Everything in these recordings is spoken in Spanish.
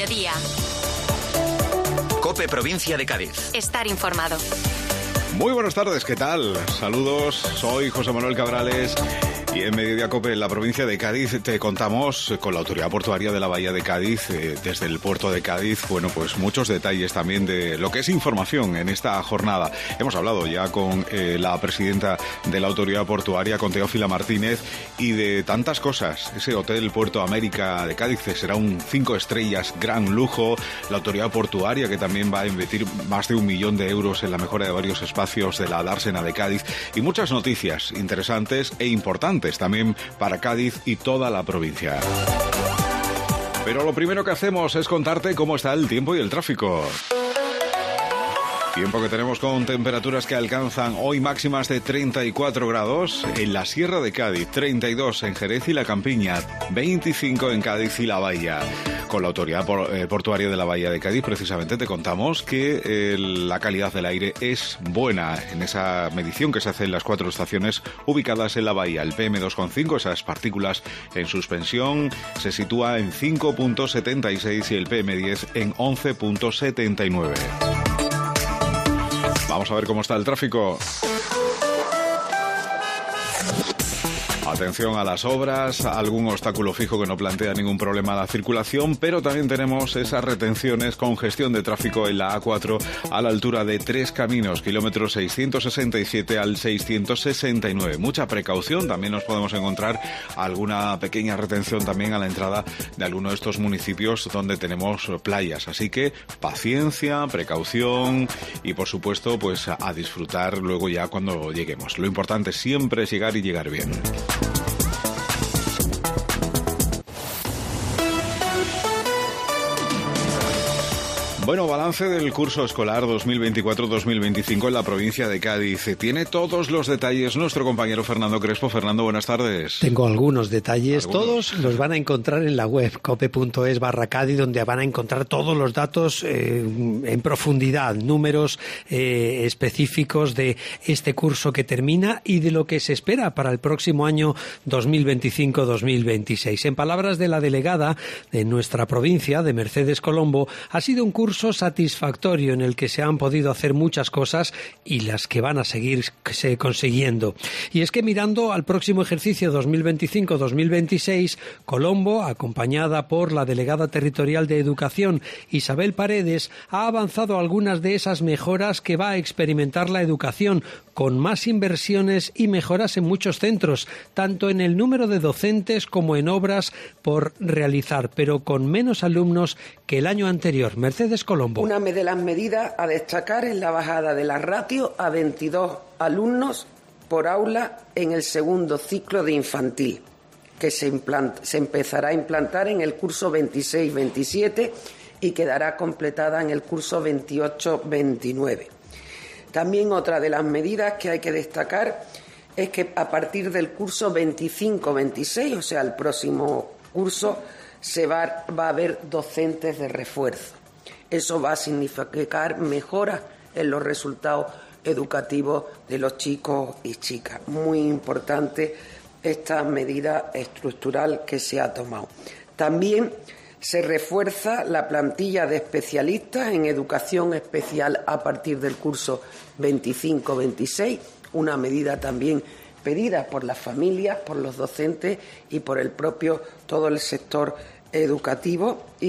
mediodía. COPE Provincia de Cádiz. Estar informado. Muy buenas tardes, ¿qué tal? Saludos, soy José Manuel Cabrales y en Mediodía COPE en la provincia de Cádiz te contamos con la Autoridad Portuaria de la Bahía de Cádiz, desde el puerto de Cádiz, bueno, pues muchos detalles también de lo que es información en esta jornada. Hemos hablado ya con la presidenta de la Autoridad Portuaria, con Teófila Martínez, y de tantas cosas. Ese Hotel Puerto América de Cádiz será un 5 estrellas, gran lujo. La Autoridad Portuaria, que también va a invertir más de 1 millón de euros en la mejora de varios espacios de la dársena de Cádiz, y muchas noticias interesantes e importantes también para Cádiz y toda la provincia. Pero lo primero que hacemos es contarte cómo está el tiempo y el tráfico. Tiempo que tenemos con temperaturas que alcanzan hoy máximas de 34 grados en la Sierra de Cádiz, 32 en Jerez y la Campiña, 25 en Cádiz y la Bahía. Con la Autoridad Portuaria de la Bahía de Cádiz precisamente te contamos que la calidad del aire es buena en esa medición que se hace en las 4 estaciones ubicadas en la bahía. El PM2,5, esas partículas en suspensión, se sitúa en 5.76 y el PM10 en 11.79. Vamos a ver cómo está el tráfico. Atención a las obras, algún obstáculo fijo que no plantea ningún problema a la circulación, pero también tenemos esas retenciones, congestión de tráfico en la A4 a la altura de Tres Caminos, kilómetros 667 al 669. Mucha precaución, también nos podemos encontrar alguna pequeña retención también a la entrada de alguno de estos municipios donde tenemos playas. Así que paciencia, precaución y por supuesto pues a disfrutar luego ya cuando lleguemos. Lo importante siempre es llegar y llegar bien. Bueno, balance del curso escolar 2024-2025 en la provincia de Cádiz. Tiene todos los detalles nuestro compañero Fernando Crespo. Fernando, buenas tardes. Tengo algunos detalles. Todos los van a encontrar en la web cope.es/Cádiz, donde van a encontrar todos los datos en profundidad, números específicos de este curso que termina y de lo que se espera para el próximo año 2025-2026. En palabras de la delegada de nuestra provincia, de Mercedes Colombo, ha sido un curso satisfactorio en el que se han podido hacer muchas cosas y las que van a seguirse consiguiendo. Y es que mirando al próximo ejercicio 2025-2026, Colombo, acompañada por la delegada territorial de Educación, Isabel Paredes, ha avanzado algunas de esas mejoras que va a experimentar la educación, con más inversiones y mejoras en muchos centros, tanto en el número de docentes como en obras por realizar, pero con menos alumnos que el año anterior. Mercedes Colombo. Una de las medidas a destacar es la bajada de la ratio a 22 alumnos por aula en el segundo ciclo de infantil, que se empezará a implantar en el curso 26-27 y quedará completada en el curso 28-29. También otra de las medidas que hay que destacar es que a partir del curso 25-26, o sea, el próximo curso, va a haber docentes de refuerzo. Eso va a significar mejoras en los resultados educativos de los chicos y chicas. Muy importante esta medida estructural que se ha tomado. También se refuerza la plantilla de especialistas en educación especial a partir del curso 25-26, una medida también pedida por las familias, por los docentes y por el propio todo el sector educativo y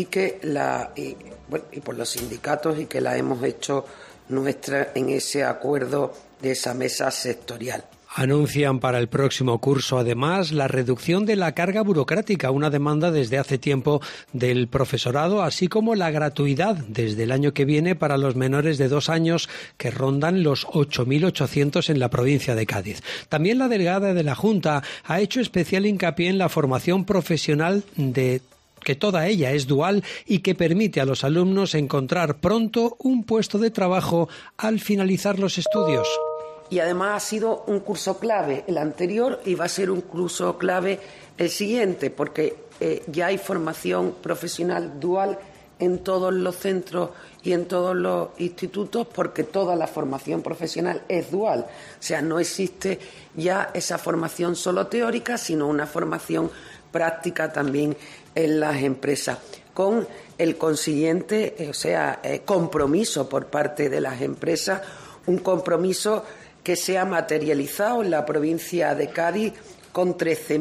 por los sindicatos, y que la hemos hecho nuestra en ese acuerdo de esa mesa sectorial. Anuncian para el próximo curso, además, la reducción de la carga burocrática, una demanda desde hace tiempo del profesorado, así como la gratuidad desde el año que viene para los menores de 2 años, que rondan los 8.800 en la provincia de Cádiz. También la delegada de la Junta ha hecho especial hincapié en la formación profesional que toda ella es dual y que permite a los alumnos encontrar pronto un puesto de trabajo al finalizar los estudios. Y además ha sido un curso clave el anterior y va a ser un curso clave el siguiente, porque ya hay formación profesional dual en todos los centros y en todos los institutos, porque toda la formación profesional es dual. O sea, no existe ya esa formación solo teórica, sino una formación práctica también en las empresas, con el consiguiente, compromiso por parte de las empresas, un compromiso que se ha materializado en la provincia de Cádiz con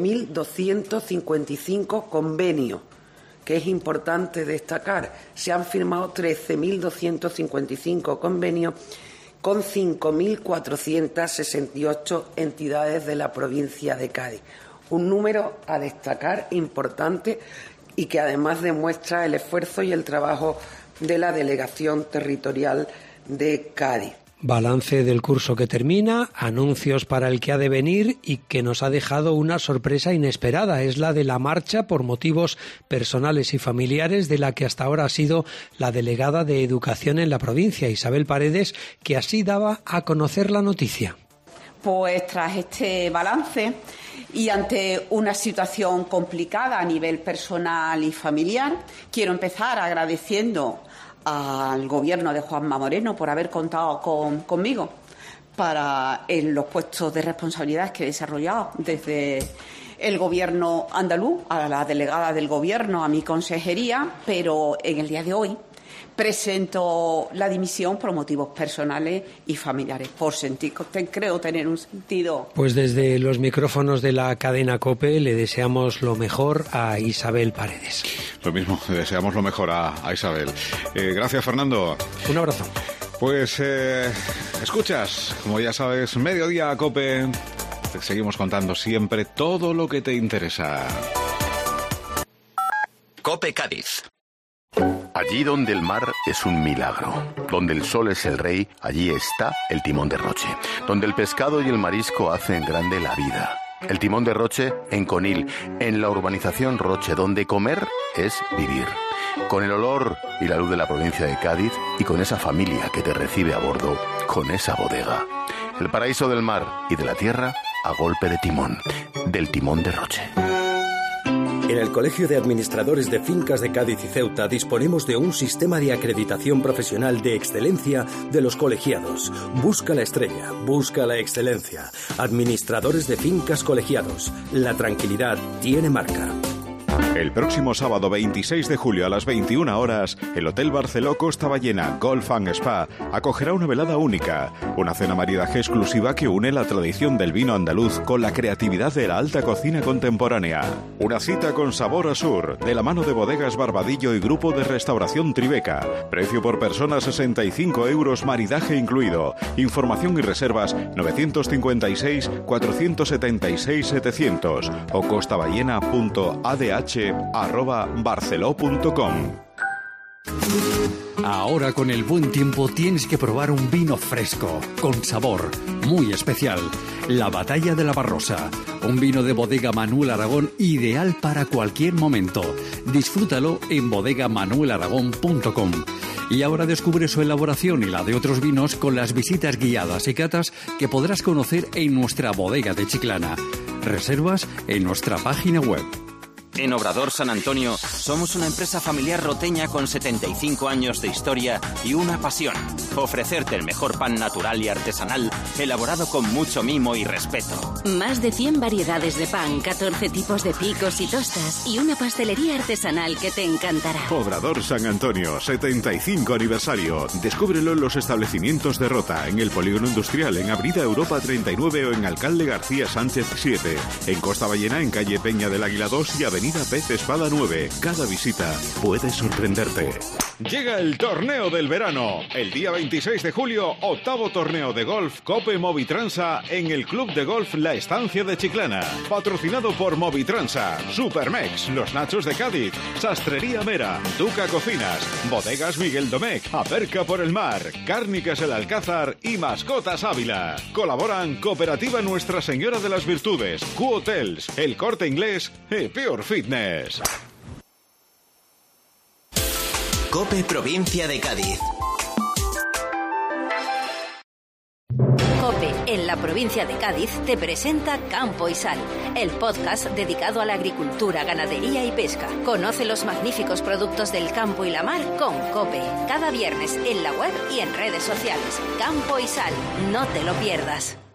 13.255 convenios, que es importante destacar. Se han firmado 13.255 convenios con 5.468 entidades de la provincia de Cádiz. Un número a destacar importante y que además demuestra el esfuerzo y el trabajo de la Delegación Territorial de Cádiz. Balance del curso que termina, anuncios para el que ha de venir y que nos ha dejado una sorpresa inesperada. Es la de la marcha por motivos personales y familiares de la que hasta ahora ha sido la delegada de Educación en la provincia, Isabel Paredes, que así daba a conocer la noticia. Pues tras este balance y ante una situación complicada a nivel personal y familiar, quiero empezar agradeciendo al gobierno de Juanma Moreno por haber contado conmigo en los puestos de responsabilidad que he desarrollado desde el gobierno andaluz, a la delegada del gobierno, a mi consejería, pero en el día de hoy presento la dimisión por motivos personales y familiares, por sentir, creo tener un sentido. Pues desde los micrófonos de la cadena COPE le deseamos lo mejor a Isabel Paredes. Lo mismo, le deseamos lo mejor a Isabel. Gracias, Fernando. Un abrazo. Pues escuchas, como ya sabes, Mediodía COPE. Te seguimos contando siempre todo lo que te interesa. COPE Cádiz. Allí donde el mar es un milagro, donde el sol es el rey, allí está el timón de Roche. Donde el pescado y el marisco hacen grande la vida. El timón de Roche en Conil, en la urbanización Roche, donde comer es vivir. Con el olor y la luz de la provincia de Cádiz y con esa familia que te recibe a bordo, con esa bodega. El paraíso del mar y de la tierra a golpe de timón, del timón de Roche. En el Colegio de Administradores de Fincas de Cádiz y Ceuta disponemos de un sistema de acreditación profesional de excelencia de los colegiados. Busca la estrella, busca la excelencia. Administradores de Fincas Colegiados. La tranquilidad tiene marca. El próximo sábado 26 de julio a las 21 horas, el Hotel Barceló Costa Ballena Golf & Spa acogerá una velada única, una cena maridaje exclusiva que une la tradición del vino andaluz con la creatividad de la alta cocina contemporánea. Una cita con sabor a sur, de la mano de Bodegas Barbadillo y Grupo de Restauración Tribeca. Precio por persona 65 €, maridaje incluido. Información y reservas 956-476-700 o costaballena.adh@barceló.com. Ahora con el buen tiempo tienes que probar un vino fresco, con sabor, muy especial. La Batalla de la Barrosa, un vino de Bodega Manuel Aragón ideal para cualquier momento. Disfrútalo en bodegamanuelaragón.com. Y ahora descubre su elaboración y la de otros vinos con las visitas guiadas y catas que podrás conocer en nuestra bodega de Chiclana. Reservas en nuestra página web. En Obrador San Antonio somos una empresa familiar roteña con 75 años de historia y una pasión: ofrecerte el mejor pan natural y artesanal elaborado con mucho mimo y respeto. Más de 100 variedades de pan, 14 tipos de picos y tostas y una pastelería artesanal que te encantará. Obrador San Antonio, 75 aniversario. Descúbrelo en los establecimientos de Rota, en el Polígono Industrial, en Avenida Europa 39 o en Alcalde García Sánchez 7. En Costa Ballena, en calle Peña del Águila 2 y Avenida Pez Espada 9. Cada visita puede sorprenderte. Llega el torneo del verano. El día 26 de julio, octavo torneo de golf COPE Movitransa en el Club de Golf La Estancia de Chiclana. Patrocinado por Movitransa, Supermex, Los Nachos de Cádiz, Sastrería Mera, Duca Cocinas, Bodegas Miguel Domecq, Aperca por el Mar, Cárnicas El Alcázar y Mascotas Ávila. Colaboran Cooperativa Nuestra Señora de las Virtudes, Q-Hotels, El Corte Inglés y Pure Fitness. COPE Provincia de Cádiz. COPE en la provincia de Cádiz te presenta Campo y Sal, el podcast dedicado a la agricultura, ganadería y pesca. Conoce los magníficos productos del campo y la mar con COPE. Cada viernes en la web y en redes sociales. Campo y Sal, no te lo pierdas.